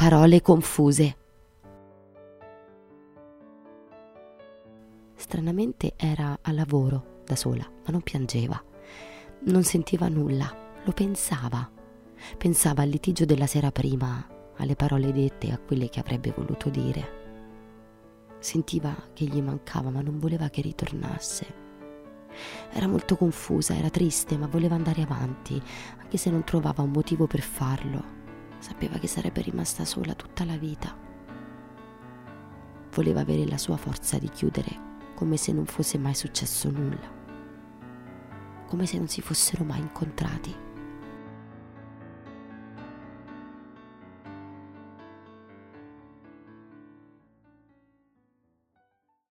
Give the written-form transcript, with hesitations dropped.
parole confuse. Stranamente era a lavoro da sola, ma non piangeva, non sentiva nulla, lo pensava. Pensava al litigio della sera prima, alle parole dette, a quelle che avrebbe voluto dire. Sentiva che gli mancava, ma non voleva che ritornasse. Era molto confusa, era triste, ma voleva andare avanti, anche se non trovava un motivo per farlo. Sapeva che sarebbe rimasta sola tutta la vita. Voleva avere la sua forza di chiudere, come se non fosse mai successo nulla, come se non si fossero mai incontrati.